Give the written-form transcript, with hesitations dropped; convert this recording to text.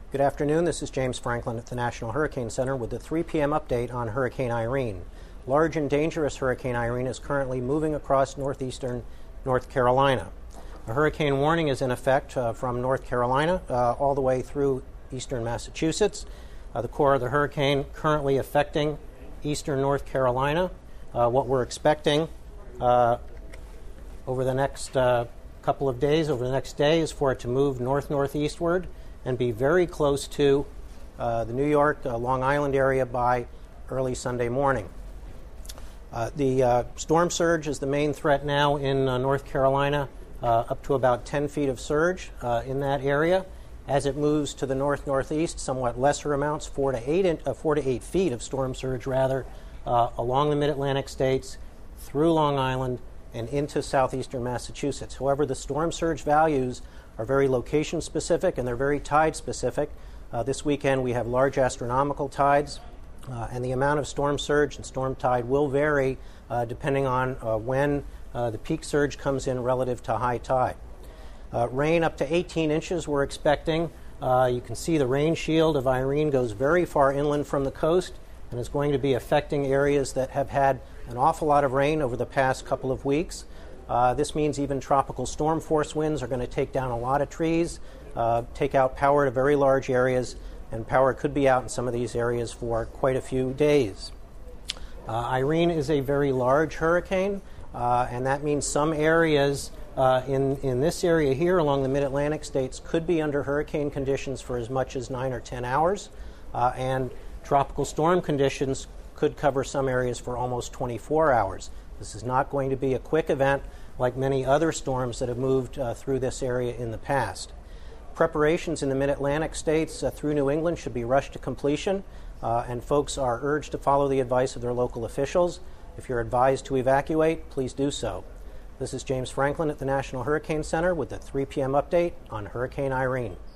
Good afternoon. This is James Franklin at the National Hurricane Center with the 3 p.m. update on Hurricane Irene. Large and dangerous Hurricane Irene is currently moving across northeastern North Carolina. A hurricane warning is in effect from North Carolina all the way through eastern Massachusetts. The core of the hurricane currently affecting eastern North Carolina. What we're expecting over the next couple of days, over the next day, is for it to move north-northeastward and be very close to the New York, Long Island area by early Sunday morning. The storm surge is the main threat now in North Carolina, up to about 10 feet of surge in that area. As it moves to the north-northeast, somewhat lesser amounts, 4 to 8 feet of storm surge, along the mid-Atlantic states, through Long Island, and into southeastern Massachusetts. However, the storm surge values are very location-specific and they're very tide-specific. This weekend we have large astronomical tides, and the amount of storm surge and storm tide will vary depending on when the peak surge comes in relative to high tide. Rain up to 18 inches we're expecting. You can see the rain shield of Irene goes very far inland from the coast and is going to be affecting areas that have had an awful lot of rain over the past couple of weeks. This means even tropical storm force winds are going to take down a lot of trees, take out power to very large areas, and power could be out in some of these areas for quite a few days. Irene is a very large hurricane, and that means some areas in this area here along the mid-Atlantic states could be under hurricane conditions for as much as 9 or 10 hours, and tropical storm conditions could cover some areas for almost 24 hours. This is not going to be a quick event like many other storms that have moved through this area in the past. Preparations in the mid-Atlantic states through New England should be rushed to completion, and folks are urged to follow the advice of their local officials. If you're advised to evacuate, please do so. This is James Franklin at the National Hurricane Center with the 3 p.m. update on Hurricane Irene.